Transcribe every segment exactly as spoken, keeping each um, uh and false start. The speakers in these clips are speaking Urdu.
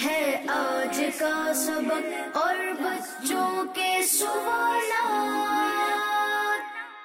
ہے آج کا سبق اور بچوں کے سوالات.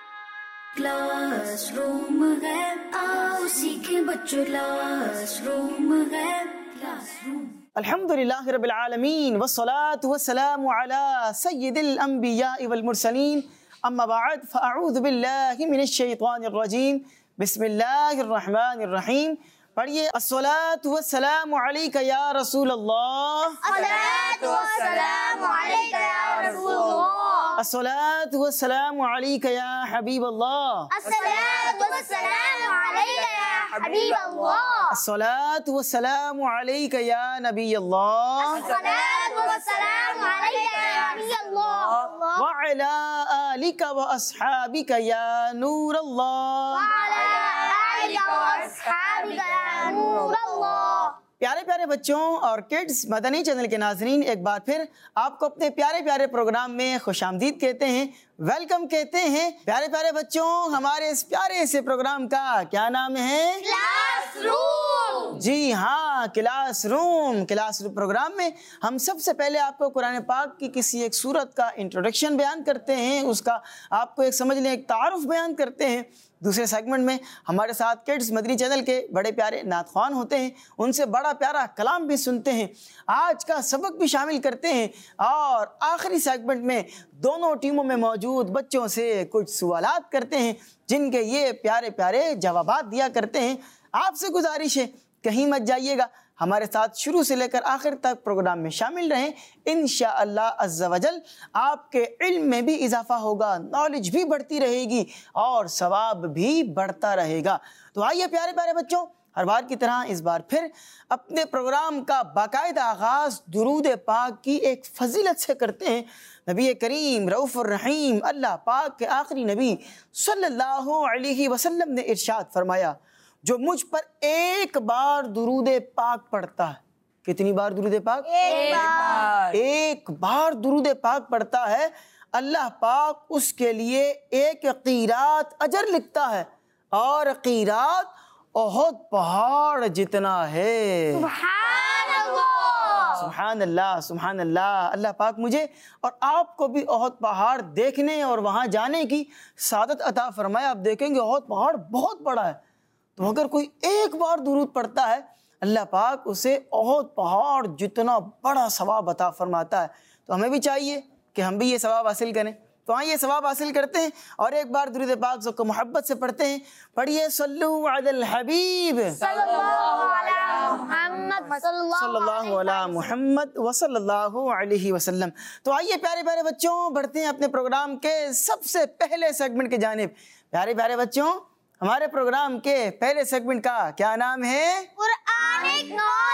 کلاس روم ہے آؤ سیکھیں بچوں, کلاس روم ہے کلاس روم. الحمد للہ رب العالمین والصلاة والسلام على سید الانبیاء والمرسلین, اما بعد فاعوذ باللہ من الشیطان الرجیم, بسم اللہ الرحمن الرحیم. پڑھیے الصلاة والسلام علیک یا رسول اللہ, الصلاة والسلام علیک یا رسول اللہ, الصلاة والسلام علیک یا حبیب اللہ, الصلاة والسلام علیک یا حبیب اللہ, الصلاة والسلام علیک یا نبی اللہ, الصلاة والسلام علیک یا نبی اللہ, وعلی آلک واصحابک یا نور اللہ. وعلی آلک واصحابک یا نور اللہ. پیارے پیارے بچوں اور کڈز مدنی چینل کے ناظرین, ایک بار پھر آپ کو اپنے پیارے پیارے پروگرام میں خوش آمدید کہتے ہیں, ویلکم کہتے ہیں. پیارے پیارے بچوں, ہمارے اس پیارے سے پروگرام کا کیا نام ہے؟ Class room. جی ہاں, class room. Class room programme میں ہم سب سے پہلے آپ کو قرآن پاک کی کسی ایک سورت کا انٹروڈکشن بیان کرتے ہیں, اس کا آپ کو ایک سمجھ لیں ایک تعارف بیان کرتے ہیں. دوسرے سیگمنٹ میں ہمارے ساتھ کڈز مدنی چینل کے بڑے پیارے نعت خوان ہوتے ہیں, ان سے بڑا پیارا کلام بھی سنتے ہیں, آج کا سبق بھی شامل کرتے ہیں, اور آخری سیگمنٹ میں دونوں ٹیموں میں موجود بچوں سے کچھ سوالات کرتے ہیں, جن کے یہ پیارے پیارے جوابات دیا کرتے ہیں. آپ سے گزارش ہے کہیں مت جائیے گا, ہمارے ساتھ شروع سے لے کر آخر تک پروگرام میں شامل رہیں. انشاءاللہ عز و جل آپ کے علم میں بھی اضافہ ہوگا, نالج بھی بڑھتی رہے گی اور ثواب بھی بڑھتا رہے گا. تو آئیے پیارے پیارے بچوں, ہر بار کی طرح اس بار پھر اپنے پروگرام کا باقاعدہ آغاز درود پاک کی ایک فضیلت سے کرتے ہیں. نبی کریم رؤوف الرحیم اللہ پاک کے آخری نبی صلی اللہ علیہ وسلم نے ارشاد فرمایا, جو مجھ پر ایک بار درود پاک پڑھتا ہے. کتنی بار درود پاک؟ ایک بار. ایک بار درود پاک پڑھتا ہے, اللہ پاک اس کے لیے ایک قیرات اجر لکھتا ہے, اور قیرات احد پہاڑ جتنا ہے. سبحان اللہ. سبحان اللہ, سبحان اللہ. اللہ پاک مجھے اور آپ کو بھی احد پہاڑ دیکھنے اور وہاں جانے کی سعادت عطا فرمایا. آپ دیکھیں گے احد پہاڑ بہت بڑا ہے, تو اگر کوئی ایک بار درود پڑھتا ہے اللہ پاک اسے احد پہاڑ جتنا بڑا ثواب عطا فرماتا ہے. تو ہمیں بھی چاہیے کہ ہم بھی یہ ثواب حاصل کریں. تو آئیے ثواب حاصل کرتے ہیں اور ایک بار درود پاک کو محبت سے پڑھتے ہیں. پڑھیے صلو علی الحبیب صلی اللہ علی محمد صلی اللہ علی محمد وصلی اللہ علیہ وسلم. تو آئیے پیارے پیارے بچوں بڑھتے ہیں اپنے پروگرام کے سب سے پہلے سیگمنٹ کی جانب. پیارے پیارے بچوں, ہمارے پروگرام کے پہلے سیگمنٹ کا کیا نام ہے؟ Quranic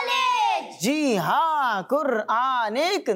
knowledge. جی ہاں, قرآنک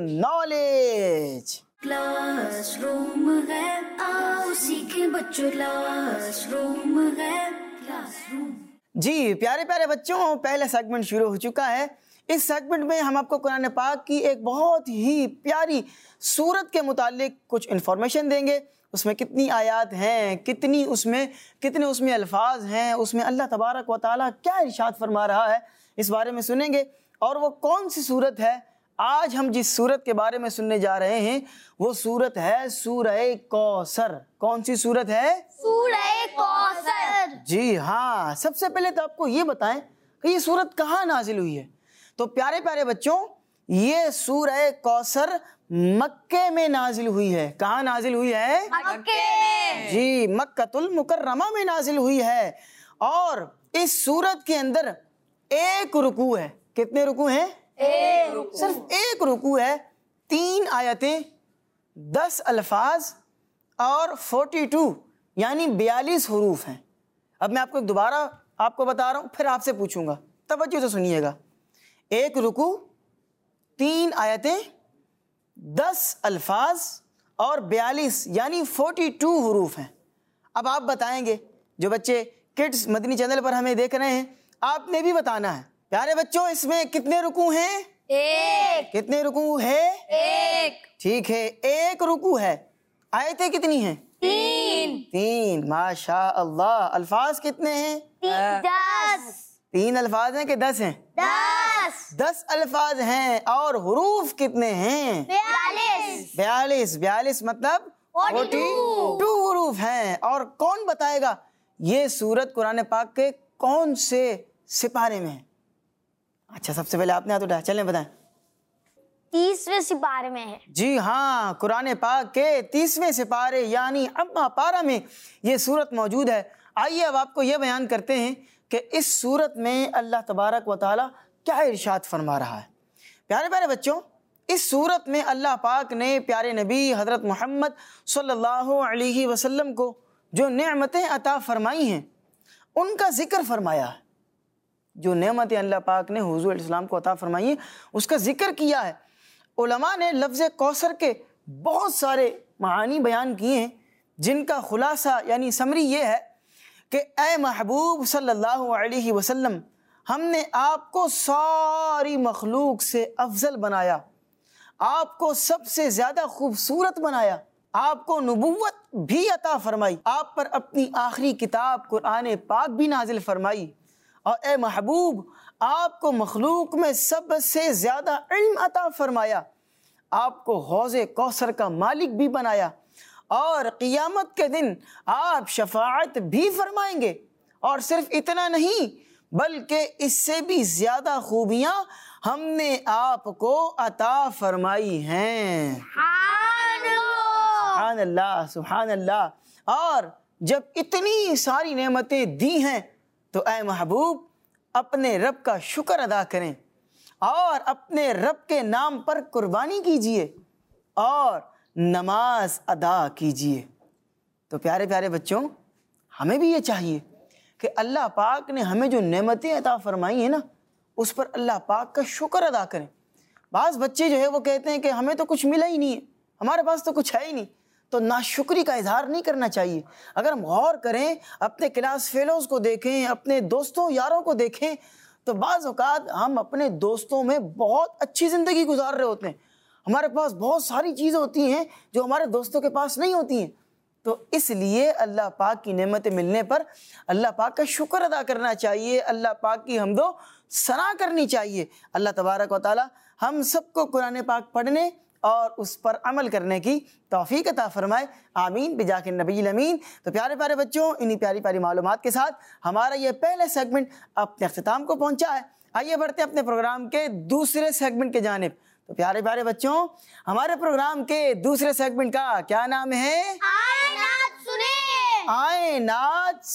نالج. کلاس روم ہے آؤ سیکھیں بچوں, کلاس روم ہے کلاس روم. جی پیارے پیارے بچوں, پہلا سیگمنٹ شروع ہو چکا ہے. اس سیگمنٹ میں ہم آپ کو قرآن پاک کی ایک بہت ہی پیاری سورت کے متعلق کچھ انفارمیشن دیں گے. اس میں کتنی آیات ہیں, کتنی اس میں کتنے اس میں الفاظ ہیں, اس میں اللہ تبارک و تعالیٰ کیا ارشاد فرما رہا ہے, اس بارے میں سنیں گے. اور وہ کون سی سورت ہے؟ آج ہم جس سورت کے بارے میں سننے جا رہے ہیں وہ سورت ہے سورہ کوثر. کون سی سورت ہے؟ سورہ کوثر. جی ہاں. سب سے پہلے تو آپ کو یہ بتائیں کہ یہ سورت کہاں نازل ہوئی ہے. تو پیارے پیارے بچوں, یہ سورہ کوثر مکے میں نازل ہوئی ہے. کہاں نازل ہوئی ہے؟ مکے میں. جی, مکۃ المکرمہ میں نازل ہوئی ہے. اور اس سورت کے اندر ایک رکوع ہے. کتنے رکوع ہیں؟ ایک رکوع. صرف ایک رکوع ہے. تین آیتیں, دس الفاظ اور فورٹی ٹو یعنی بیالیس حروف ہیں. اب میں آپ کو دوبارہ آپ کو بتا رہا ہوں, پھر آپ سے پوچھوں گا, توجہ سے سنیے گا. ایک رکوع, تین آیتیں, دس الفاظ اور بیالیس یعنی فورٹی ٹو حروف ہیں. اب آپ بتائیں گے, جو بچے کڈز مدنی چینل پر ہمیں دیکھ رہے ہیں, آپ نے بھی بتانا ہے. پیارے بچوں, اس میں کتنے رکوع ہیں؟ ایک. کتنے رکوع ہے؟ ایک. ٹھیک ہے, ایک رکوع ہے. آیتیں کتنی ہیں؟ تین. تین. ماشاء اللہ. الفاظ کتنے ہیں؟ دس. تین الفاظ ہیں کہ دس ہیں؟ دس دس الفاظ ہیں اور حروف کتنے ہیں؟ بیالیس بیالیس بیالیس مطلب Forty-two. ٹو حروف ہیں. اور کون بتائے گا یہ سورت قرآن پاک کے کون سے سپارے میں ہے؟ اچھا سب سے پہلے آپ نے ہاتھ اٹھایا, چلیں بتائیں. تیسویں سپارے میں ہے. جی ہاں, قرآن پاک کے تیسویں سپارے یعنی اما پارہ میں یہ سورت موجود ہے. آئیے اب آپ کو یہ بیان کرتے ہیں کہ اس سورت میں اللہ تبارک و تعالیٰ کیا ارشاد فرما رہا ہے. پیارے پیارے بچوں, اس سورت میں اللہ پاک نے پیارے نبی حضرت محمد صلی اللہ علیہ وسلم کو جو نعمتیں عطا فرمائی ہیں ان کا ذکر فرمایا ہے. جو نعمتیں اللہ پاک نے حضور علیہ السلام کو عطا فرمائی ہیں اس کا ذکر کیا ہے. علماء نے لفظ کوثر کے بہت سارے معانی بیان کیے ہیں جن کا خلاصہ یعنی سمری یہ ہے کہ اے محبوب صلی اللہ علیہ وسلم, ہم نے آپ کو ساری مخلوق سے افضل بنایا, آپ کو سب سے زیادہ خوبصورت بنایا, آپ کو نبوت بھی عطا فرمائی, آپ پر اپنی آخری کتاب قرآن پاک بھی نازل فرمائی, اور اے محبوب آپ کو مخلوق میں سب سے زیادہ علم عطا فرمایا, آپ کو حوض کوثر کا مالک بھی بنایا, اور قیامت کے دن آپ شفاعت بھی فرمائیں گے. اور صرف اتنا نہیں بلکہ اس سے بھی زیادہ خوبیاں ہم نے آپ کو عطا فرمائی ہیں. سبحان اللہ سبحان اللہ. اور جب اتنی ساری نعمتیں دی ہیں تو اے محبوب اپنے رب کا شکر ادا کریں اور اپنے رب کے نام پر قربانی کیجئے اور نماز ادا کیجئے. تو پیارے پیارے بچوں, ہمیں بھی یہ چاہیے کہ اللہ پاک نے ہمیں جو نعمتیں عطا فرمائی ہیں نا اس پر اللہ پاک کا شکر ادا کریں. بعض بچے جو ہے وہ کہتے ہیں کہ ہمیں تو کچھ ملا ہی نہیں ہے, ہمارے پاس تو کچھ ہے ہی نہیں, تو ناشکری کا اظہار نہیں کرنا چاہیے. اگر ہم غور کریں, اپنے کلاس فیلوز کو دیکھیں, اپنے دوستوں یاروں کو دیکھیں, تو بعض اوقات ہم اپنے دوستوں میں بہت اچھی زندگی گزار رہے ہوتے ہیں, ہمارے پاس بہت ساری چیزیں ہوتی ہیں جو ہمارے دوستوں کے پاس نہیں ہوتی ہیں. تو اس لیے اللہ پاک کی نعمتیں ملنے پر اللہ پاک کا شکر ادا کرنا چاہیے, اللہ پاک کی حمد و ثنا کرنی چاہیے. اللہ تبارک و تعالی ہم سب کو قرآن پاک پڑھنے اور اس پر عمل کرنے کی توفیق عطا فرمائے, آمین بجاہ النبی الامین. تو پیارے پیارے بچوں, انہی پیاری پیاری معلومات کے ساتھ ہمارا یہ پہلے سیگمنٹ اپنے اختتام کو پہنچا ہے. آئیے بڑھتے ہیں اپنے پروگرام کے دوسرے سیگمنٹ کی جانب. تو پیارے پیارے بچوں, ہمارے پروگرام کے دوسرے سیگمنٹ کا کیا نام ہے؟ آئے نعت سنیں. آئے نعت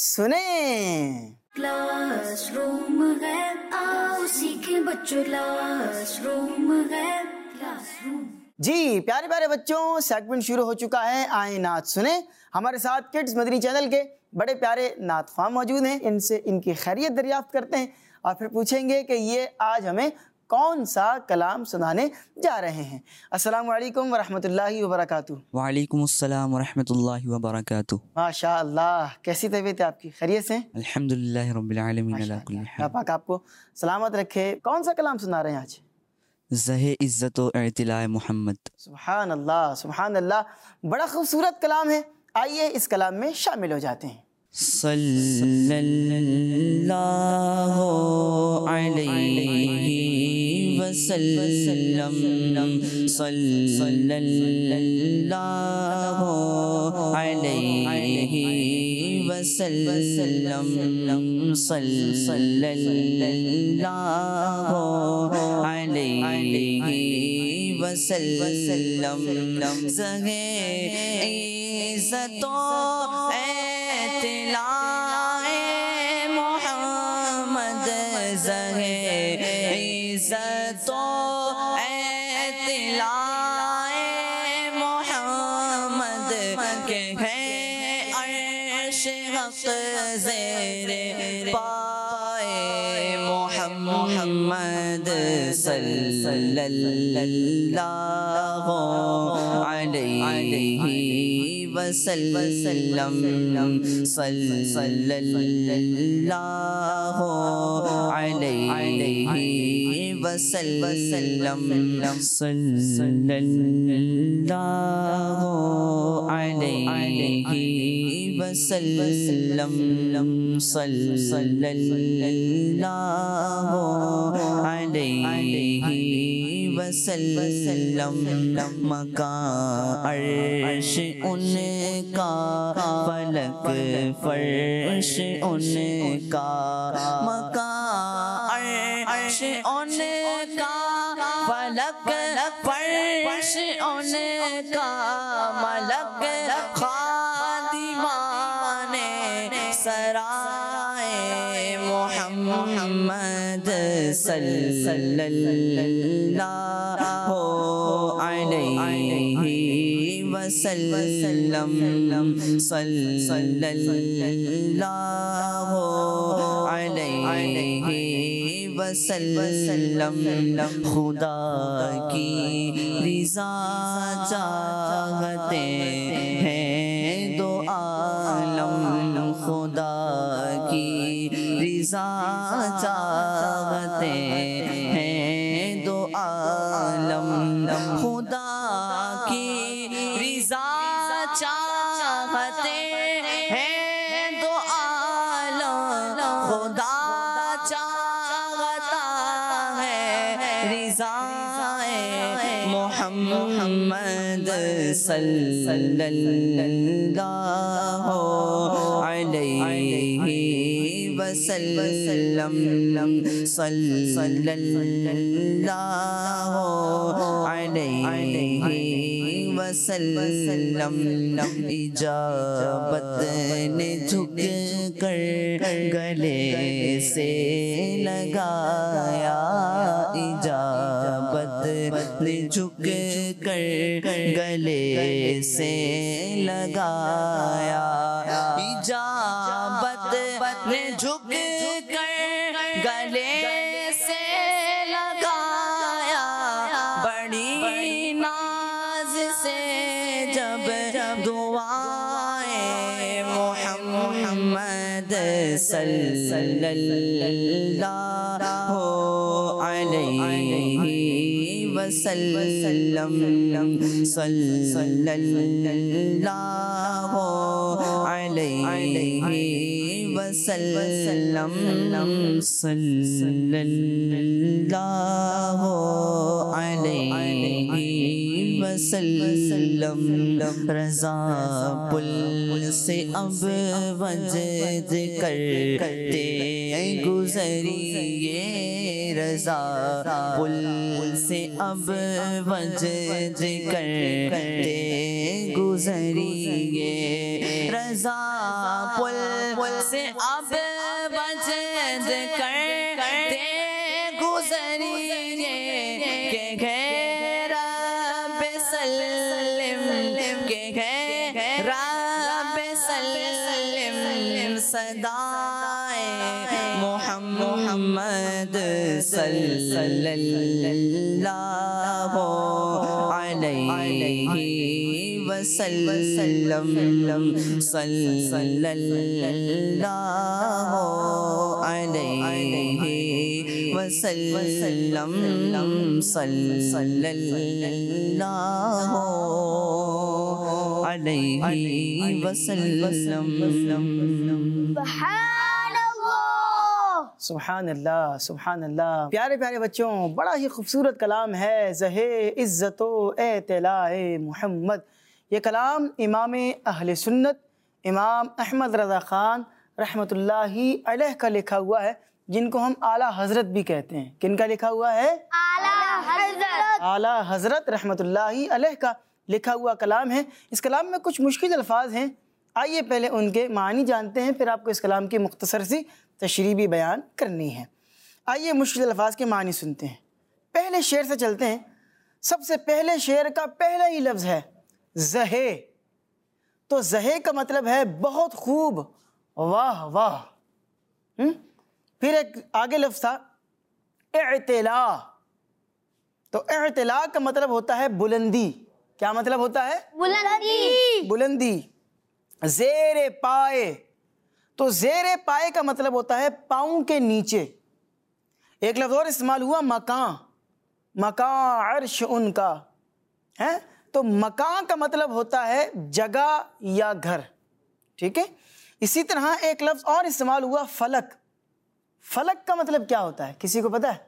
سنیں. کلاس روم ہے, آؤ سیکھیں بچوں کلاس روم ہے, کلاس روم. جی پیارے پیارے بچوں, سیگمنٹ شروع ہو چکا ہے آئے نعت سنیں. ہمارے ساتھ کڈز مدنی چینل کے بڑے پیارے نعت خواہ موجود ہیں, ان سے ان کی خیریت دریافت کرتے ہیں اور پھر پوچھیں گے کہ یہ آج ہمیں کون سا کلام سنانے جا رہے ہیں. السلام علیکم ورحمۃ اللہ وبرکاتہ. وعلیکم السلام ورحمۃ اللہ وبرکاتہ. ماشاء اللہ, کیسی طبیعت ہے آپ کی؟ خیریت سے؟ الحمدللہ رب العالمین علی کل حال. اللہ پاک آپ کو سلامت رکھے. کون سا کلام سنا رہے ہیں آج؟ زہ عزت و اعتلاء محمد. سبحان اللہ سبحان اللہ, بڑا خوبصورت کلام ہے. آئیے اس کلام میں شامل ہو جاتے ہیں. صلی اللہ علیہ وسلم, صلی اللہ علیہ وسلم, صلی اللہ علیہ وسلم. زہ عزت و اعتلاء محمد, زہ عزت و اعتلاء محمد کے ہے عرش حق زیر پائے محمد, صلی اللہ علیہ وسلم, صلی اللہ علیہ وسلم, صلی اللہ علیہ وسلم صلی اللہ علیہ وسلم مکان عرش ان کا فلک فرش ان کا مکان عرش ان کا فلک فرش ان کا ملک خادمان سرائے محمد صلی اللہ علیہ وسلم صلی اللہ علیہ وسلم خدا کی رضا چاہتے ہیں دو عالم خدا کی رضا چاہتے ہیں دو عالم خدا کی رضا چاہتے ہیں دو عالم خدا چاہتا ہے رضا محمد صلی اللہ علیہ وسلم صلی اللہ علیہ وسلم اجابت نے جھک کر گلے سے لگایا اجابت نے جھک کر گلے سے لگایا اجابت نے جھک کر گلے سے لگایا بڑی ناز سے جب دعائیں محمد صلی اللہ علیہ وسلم صلی اللہ علیہ وسلم صلی اللہ علیہ وسلم رضا پل سے اب وجد کرتے گزریے رضا پل سے اب وجد کرتے گزریے رضا پل سے اب وجد کرتے گزریے کہ گھر رب سلم کہ گھر رب سلم صدائے محمد صلی اللہ علیہ وسلم صلی اللہ علیہ وسلم صلی اللہ علیہ وسلم سبحان اللہ سبحان اللہ. پیارے پیارے بچوں، بڑا ہی خوبصورت کلام ہے زہے عزت و اطلاع محمد. یہ کلام امام اہل سنت امام احمد رضا خان رحمۃ اللہ علیہ کا لکھا ہوا ہے، جن کو ہم اعلیٰ حضرت بھی کہتے ہیں. کن کا لکھا ہوا ہے؟ اعلیٰ حضرت. اعلیٰ حضرت رحمۃ اللہ علیہ کا لکھا ہوا کلام ہے. اس کلام میں کچھ مشکل الفاظ ہیں، آئیے پہلے ان کے معنی جانتے ہیں، پھر آپ کو اس کلام کی مختصر سی تشریح بھی بیان کرنی ہے. آئیے مشکل الفاظ کے معنی سنتے ہیں. پہلے شعر سے چلتے ہیں. سب سے پہلے شعر کا پہلا ہی لفظ ہے زہے. تو زہے کا مطلب ہے بہت خوب، واہ واہ. پھر ایک آگے لفظ تھا اعتلاء. تو اعتلاء کا مطلب ہوتا ہے بلندی. کیا مطلب ہوتا ہے؟ بلندی. بلندی. زیر پائے. تو زیر پائے کا مطلب ہوتا ہے پاؤں کے نیچے. ایک لفظ اور استعمال ہوا مکان. مکان عرش ان کا ہے. تو مکان کا مطلب ہوتا ہے جگہ یا گھر. ٹھیک ہے. اسی طرح ایک لفظ اور استعمال ہوا فلک. فلک کا مطلب کیا ہوتا ہے؟ کسی کو پتہ ہے؟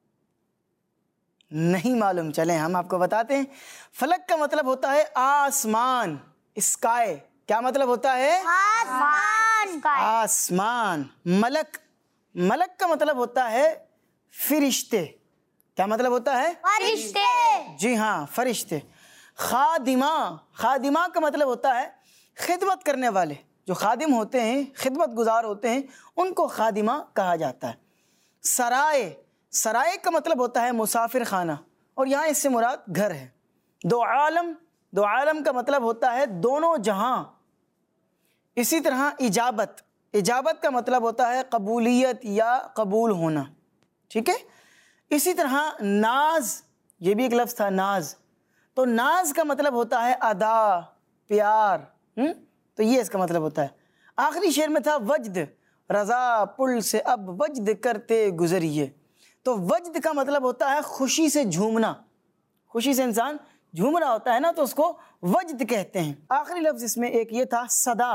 نہیں معلوم؟ چلیں ہم آپ کو بتاتے ہیں. فلک کا مطلب ہوتا ہے آسمان، اسکائے. کیا مطلب ہوتا ہے؟ آسمان. آسمان. ملک، ملک کا مطلب ہوتا ہے فرشتے. کیا مطلب ہوتا ہے؟ فرشتے. جی ہاں، فرشتے. خادمہ، خادمہ کا مطلب ہوتا ہے خدمت کرنے والے. جو خادم ہوتے ہیں، خدمت گزار ہوتے ہیں، ان کو خادمہ کہا جاتا ہے. سرائے، سرائے کا مطلب ہوتا ہے مسافر خانہ، اور یہاں اس سے مراد گھر ہے. دو عالم، دو عالم کا مطلب ہوتا ہے دونوں جہاں. اسی طرح اجابت، اجابت کا مطلب ہوتا ہے قبولیت یا قبول ہونا. ٹھیک ہے. اسی طرح ناز، یہ بھی ایک لفظ تھا ناز. تو ناز کا مطلب ہوتا ہے ادا، پیار. ہم؟ تو یہ اس کا مطلب ہوتا ہے. آخری شعر میں تھا وجد، رضا پل سے اب وجد کرتے گزریے. تو وجد کا مطلب ہوتا ہے خوشی سے جھومنا. خوشی سے انسان جھوم رہا ہوتا ہے نا، تو اس کو وجد کہتے ہیں. آخری لفظ اس میں ایک یہ تھا صدا.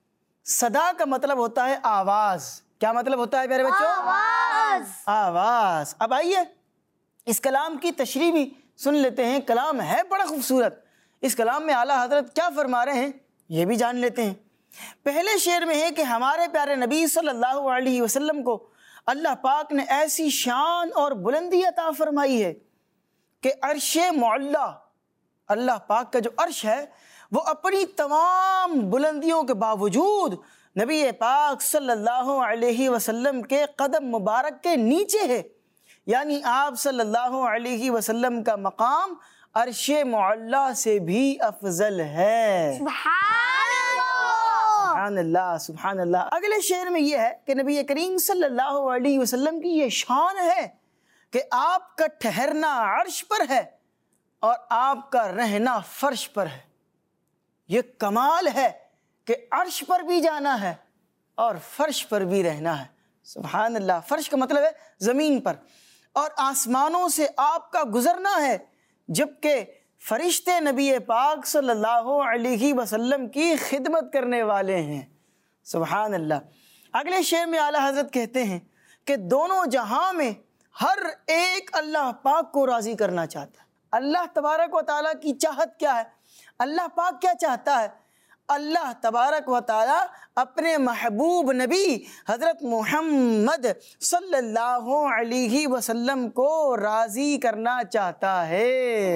صدا کا مطلب ہوتا ہے آواز. کیا مطلب ہوتا ہے پیارے بچوں؟ آواز. آواز. اب آئیے اس کلام کی تشریح بھی سن لیتے ہیں. کلام ہے بڑا خوبصورت. اس کلام میں اعلیٰ حضرت کیا فرما رہے ہیں یہ بھی جان لیتے ہیں. پہلے شعر میں ہے کہ ہمارے پیارے نبی صلی اللہ علیہ وسلم کو اللہ پاک نے ایسی شان اور بلندی عطا فرمائی ہے کہ عرش معلی، اللہ پاک کا جو عرش ہے وہ اپنی تمام بلندیوں کے باوجود نبی پاک صلی اللہ علیہ وسلم کے قدم مبارک کے نیچے ہے. یعنی آپ صلی اللہ علیہ وسلم کا مقام عرش معلی سے بھی افضل ہے. سبحان اللہ. سبحان اللہ، سبحان اللہ. اگلے شعر میں یہ ہے کہ نبی کریم صلی اللہ علیہ وسلم کی یہ شان ہے کہ آپ کا ٹھہرنا عرش پر ہے اور آپ کا رہنا فرش پر ہے. یہ کمال ہے کہ عرش پر بھی جانا ہے اور فرش پر بھی رہنا ہے. سبحان اللہ. فرش کا مطلب ہے زمین پر، اور آسمانوں سے آپ کا گزرنا ہے، جبکہ فرشتے نبی پاک صلی اللہ علیہ وسلم کی خدمت کرنے والے ہیں. سبحان اللہ. اگلے شعر میں اعلیٰ حضرت کہتے ہیں کہ دونوں جہاں میں ہر ایک اللہ پاک کو راضی کرنا چاہتا ہے. اللہ تبارک و تعالیٰ کی چاہت کیا ہے؟ اللہ پاک کیا چاہتا ہے؟ اللہ تبارک و تعالیٰ اپنے محبوب نبی حضرت محمد صلی اللہ علیہ وسلم کو راضی کرنا چاہتا ہے.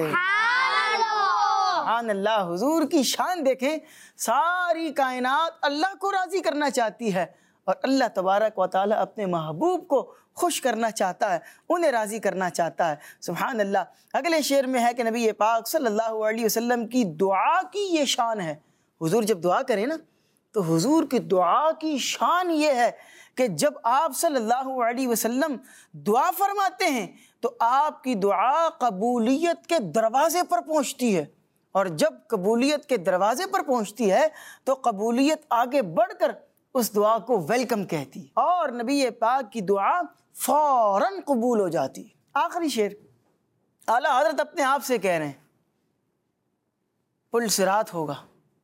سبحان اللہ. حضور کی شان دیکھیں، ساری کائنات اللہ کو راضی کرنا چاہتی ہے، اور اللہ تبارک و تعالیٰ اپنے محبوب کو خوش کرنا چاہتا ہے، انہیں راضی کرنا چاہتا ہے. سبحان اللہ. اگلے شعر میں ہے کہ نبی پاک صلی اللہ علیہ وسلم کی دعا کی یہ شان ہے. حضور جب دعا کریں نا تو حضور کی دعا کی شان یہ ہے کہ جب آپ صلی اللہ علیہ وسلم دعا فرماتے ہیں تو آپ کی دعا قبولیت کے دروازے پر پہنچتی ہے، اور جب قبولیت کے دروازے پر پہنچتی ہے تو قبولیت آگے بڑھ کر اس دعا کو ویلکم کہتی ہے، اور نبی پاک کی دعا فوراً قبول ہو جاتی ہے. آخری شعر اعلیٰ حضرت اپنے آپ سے کہہ رہے ہیں پل صراط ہوگا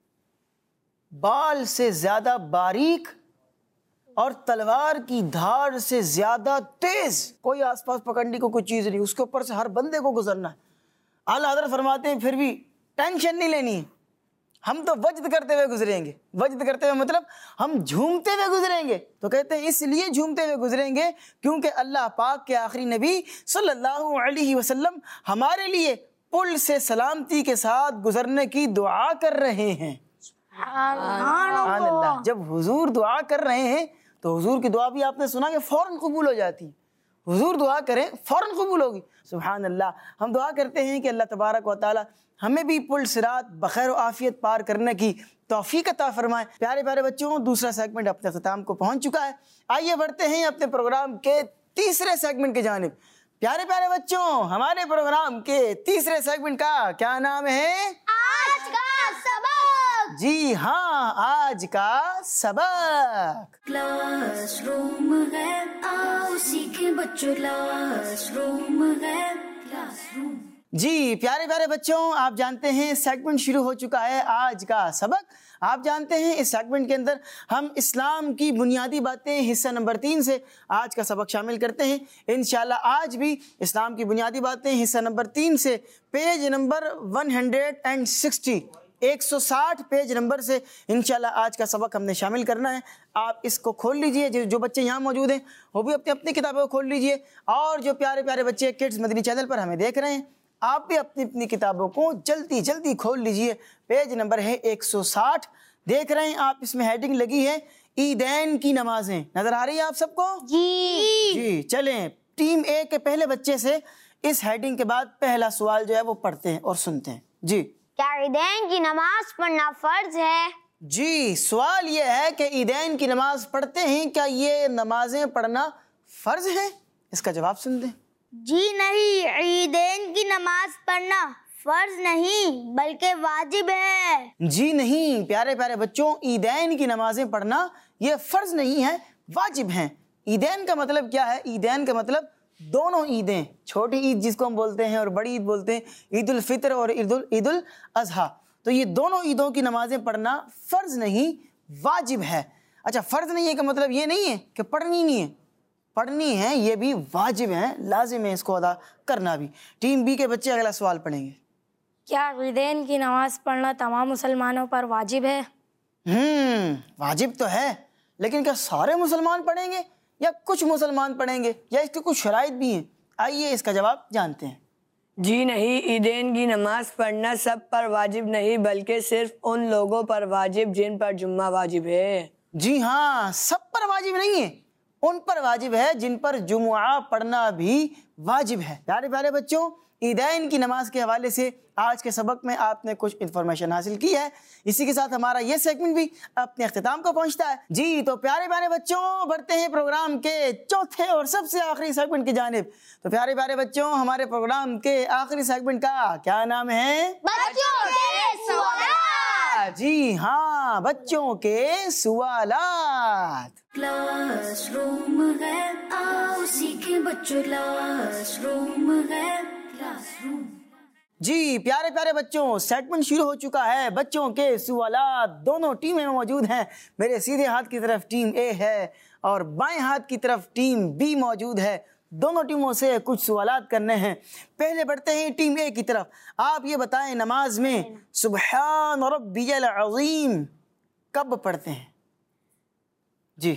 بال سے زیادہ باریک اور تلوار کی دھار سے زیادہ تیز. کوئی آس پاس پکڑنے کو کوئی چیز نہیں، اس کے اوپر سے ہر بندے کو گزرنا ہے. اعلیٰ حضرت فرماتے ہیں پھر بھی ٹینشن نہیں لینی ہے، ہم تو وجد کرتے ہوئے گزریں گے. وجد کرتے ہوئے مطلب ہم جھومتے ہوئے گزریں گے. تو کہتے ہیں اس لیے جھومتے ہوئے گزریں گے کیونکہ اللہ پاک کے آخری نبی صلی اللہ علیہ وسلم ہمارے لیے پل سے سلامتی کے ساتھ گزرنے کی دعا کر رہے ہیں. سبحان اللہ. جب حضور دعا کر رہے ہیں تو حضور کی دعا بھی آپ نے سنا کہ فوراً قبول ہو جاتی ہے. حضور دعا کریں فوراً قبول ہوگی. سبحان اللہ. ہم دعا کرتے ہیں کہ اللہ تبارک و تعالی ہمیں بھی پل صراط بخیر و عافیت پار کرنے کی توفیق عطا فرمائے. پیارے پیارے بچوں، دوسرا سیگمنٹ اپنے اختتام کو پہنچ چکا ہے. آئیے بڑھتے ہیں اپنے پروگرام کے تیسرے سیگمنٹ کی جانب. پیارے پیارے بچوں، ہمارے پروگرام کے تیسرے سیگمنٹ کا کیا نام ہے؟ آج کا سبق. جی ہاں، آج کا سبق کلاس روم ہے، آؤ سیکھیں بچوں. کلاس روم ہے، کلاس روم. جی پیارے پیارے بچوں، آپ جانتے ہیں سیگمنٹ شروع ہو چکا ہے آج کا سبق۔ آپ جانتے ہیں اس سیگمنٹ کے اندر ہم اسلام کی بنیادی باتیں حصہ نمبر تین سے آج کا سبق شامل کرتے ہیں۔ انشاءاللہ آج بھی اسلام کی بنیادی باتیں حصہ نمبر تین سے page number one hundred and sixty ایک سو ساٹھ پیج نمبر سے انشاءاللہ آج کا سبق ہم نے شامل کرنا ہے۔ آپ اس کو کھول لیجئے، جو بچے یہاں موجود ہیں وہ بھی اپنی اپنی کتابوں کو کھول لیجئے، اور جو پیارے پیارے بچے کڈز مدنی چینل پر ہمیں دیکھ رہے ہیں آپ بھی اپنی اپنی کتابوں کو جلدی جلدی کھول لیجئے۔ پیج نمبر ہے ایک سو ساٹھ، دیکھ رہے ہیں آپ، اس میں ہیڈنگ لگی ہے عیدین کی نمازیں، نظر آ رہی ہے آپ سب کو؟ جی جی چلیں ٹیم اے کے پہلے بچے سے اس ہیڈنگ کے بعد پہلا سوال جو ہے وہ پڑھتے ہیں اور سنتے ہیں۔ جی کیا عیدین کی نماز پڑھنا فرض ہے؟ جی سوال یہ ہے کہ عیدین کی نماز پڑھتے ہیں، کیا یہ نمازیں پڑھنا فرض ہے؟ اس کا جواب سنتے ہیں۔ جی نہیں، عیدین کی نماز پڑھنا فرض نہیں بلکہ واجب ہے۔ جی نہیں پیارے پیارے بچوں، عیدین کی نمازیں پڑھنا یہ فرض نہیں ہے، واجب ہیں۔ عیدین کا مطلب کیا ہے؟ عیدین کا مطلب دونوں عیدیں، چھوٹی عید جس کو ہم بولتے ہیں اور بڑی عید بولتے ہیں، عید الفطر اور عید عید الاضحیٰ، تو یہ دونوں عیدوں کی نمازیں پڑھنا فرض نہیں واجب ہے۔ اچھا فرض نہیں ہے کا مطلب یہ نہیں ہے کہ پڑھنی نہیں ہے، پڑھنی ہے، یہ بھی واجب ہیں، لازم ہے اس کو ادا کرنا بھی۔ ٹیم بی کے بچے اگلا سوال پڑھیں گے۔ کیا عیدین کی نماز پڑھنا تمام مسلمانوں پر واجب ہے؟ ہم واجب تو ہے، لیکن کیا سارے مسلمان پڑھیں گے یا کچھ مسلمان پڑھیں گے، یا اس کے کچھ شرائط بھی ہیں؟ آئیے اس کا جواب جانتے ہیں۔ جی نہیں، عیدین کی نماز پڑھنا سب پر واجب نہیں بلکہ صرف ان لوگوں پر واجب جن پر جمعہ واجب ہے۔ جی ہاں، سب پر واجب نہیں ہے، ان پر واجب ہے جن پر جمعہ پڑھنا بھی واجب ہے۔ پیارے پیارے بچوں، عیدین کی نماز کے حوالے سے آج کے سبق میں آپ نے کچھ انفارمیشن حاصل کی ہے، اسی کے ساتھ ہمارا یہ سیگمنٹ بھی اپنے اختتام کو پہنچتا ہے۔ جی تو پیارے پیارے بچوں، بڑھتے ہیں پروگرام کے چوتھے اور سب سے آخری سیگمنٹ کی جانب۔ تو پیارے پیارے بچوں، ہمارے پروگرام کے آخری سیگمنٹ کا کیا نام ہے؟ بچوں کے سوالات۔ جی ہاں، بچوں کے سوالات۔ کلاس روم ہے، آؤ سیکھیں بچوں، کلاس روم ہے، کلاس روم۔ جی پیارے پیارے بچوں، سیگمنٹ شروع ہو چکا ہے بچوں کے سوالات۔ دونوں ٹیمیں موجود ہیں، میرے سیدھے ہاتھ کی طرف ٹیم اے ہے اور بائیں ہاتھ کی طرف ٹیم بی موجود ہے۔ دونوں ٹیموں سے کچھ سوالات کرنے ہیں۔ پہلے بڑھتے ہیں ٹیم اے کی طرف۔ آپ یہ بتائیں نماز میں سبحان ربی العظیم کب پڑھتے ہیں؟ جی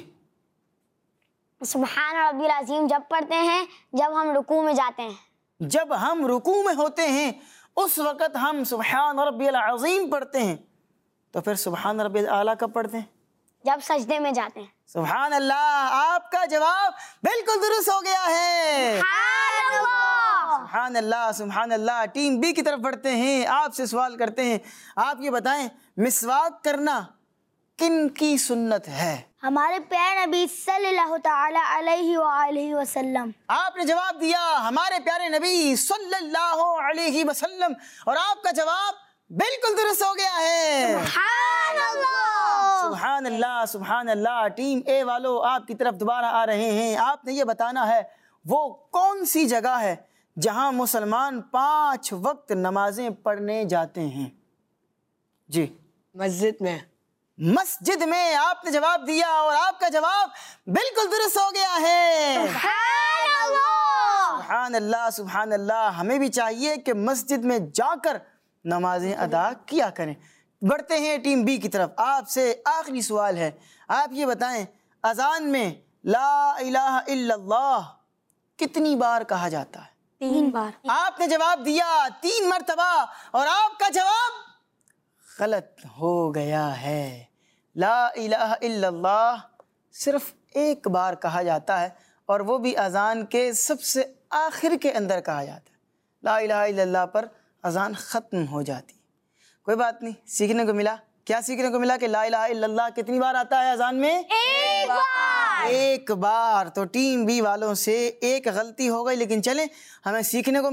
سبحان ربی العظیم جب پڑھتے ہیں جب ہم رکوع میں جاتے ہیں۔ جب ہم رکوع میں ہوتے ہیں اس وقت ہم سبحان ربی العظیم پڑھتے ہیں۔ تو پھر سبحان ربی الاعلیٰ کب پڑھتے ہیں؟ جب سجدے میں جاتے ہیں۔ سبحان اللہ، آپ کا جواب بالکل درست ہو گیا ہے۔ سبحان اللہ۔ سبحان اللہ سبحان اللہ۔ ٹیم بی کی طرف بڑھتے ہیں، آپ سے سوال کرتے ہیں۔ آپ یہ بتائیں مسواک کرنا کن کی سنت ہے؟ ہمارے پیارے نبی صلی اللہ تعالی علیہ وآلہ وسلم۔ آپ نے جواب دیا ہمارے پیارے نبی صلی اللہ علیہ وسلم، اور آپ کا جواب بالکل درست ہو گیا ہے۔ سبحان اللہ۔ سبحان اللہ سبحان اللہ۔ ٹیم اے والو آپ کی طرف دوبارہ آ رہے ہیں۔ آپ نے یہ بتانا ہے وہ کون سی جگہ ہے جہاں مسلمان پانچ وقت نمازیں پڑھنے جاتے ہیں؟ جی مسجد میں۔ مسجد میں آپ نے جواب دیا، اور آپ کا جواب بالکل درست ہو گیا ہے۔ سبحان اللہ۔ سبحان اللہ سبحان اللہ۔ ہمیں بھی چاہیے کہ مسجد میں جا کر نمازیں ادا کیا کریں۔ بڑھتے ہیں ٹیم بی کی طرف۔ آپ سے آخری سوال ہے، آپ یہ بتائیں اذان میں لا الہ الا اللہ کتنی بار کہا جاتا ہے؟ تین بار۔ آپ نے جواب دیا تین مرتبہ، اور آپ کا جواب غلط ہو گیا ہے۔ لا الہ الا اللہ صرف ایک بار کہا جاتا ہے، اور وہ بھی اذان کے سب سے آخر کے اندر کہا جاتا ہے۔ لا الہ الا اللہ پر اذان ختم ہو جاتی ہے۔ کوئی بات نہیں، سیکھنے کو ملا۔ کیا سیکھنے کو ملا کہ لا الہ الا اللہ کتنی بار آتا ہے اذان میں؟ ایک بار۔ ایک بار۔ تو ٹیم بی والوں سے ایک غلطی ہو گئی، لیکن چلیں ہمیں سیکھنے کو ملا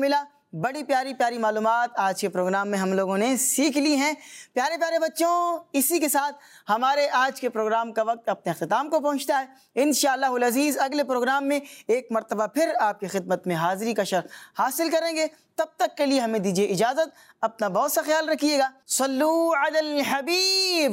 بڑی پیاری پیاری معلومات آج کے پروگرام میں ہم لوگوں نے سیکھ لی ہیں۔ پیارے پیارے بچوں، اسی کے ساتھ ہمارے آج کے پروگرام کا وقت اپنے اختتام کو پہنچتا ہے۔ انشاءاللہ العزیز اگلے پروگرام میں ایک مرتبہ پھر آپ کی خدمت میں حاضری کا شرف حاصل کریں گے۔ تب تک کے لیے ہمیں دیجیے اجازت، اپنا بہت سا خیال رکھیے گا۔ صلو علی الحبیب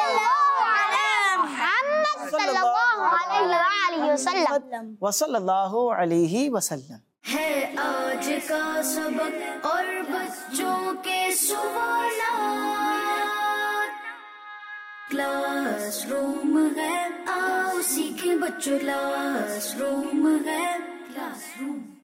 صلی اللہ علیہ وآلہ وسلم وصلی اللہ علیہ وسلم۔ ہے آج کا سبق اور بچوں کے سوالات، کلاس روم ہے آؤ سیکھیں بچوں، کلاس روم ہے، کلاس روم